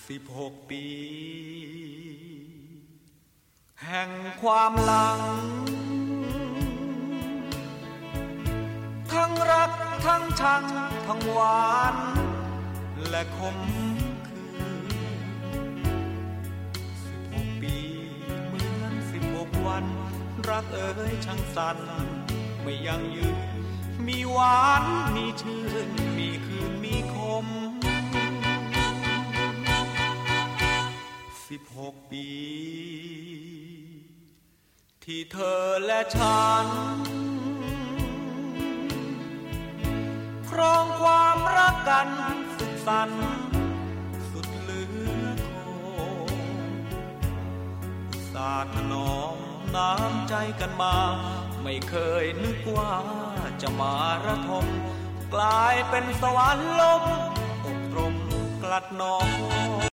16 ปีแห่งความหลังทั้งรักทั้งชังทั้งหวานและขมขื่น16 ปีเหมือน16 วันรักเอ๋ยช่างสั้นไม่ยั่งยืนมีหวานมีชื่นมีคืนมีคม16 ปีที่เธอและฉันครองความรักกันสุขสันต์สุดเหลือทนอุตส่าห์ถนอมน้ำใจกันมาไม่เคยนึกว่าจะมาระทมกลายเป็นสวรรค์ลมอบรมกลัดน้อง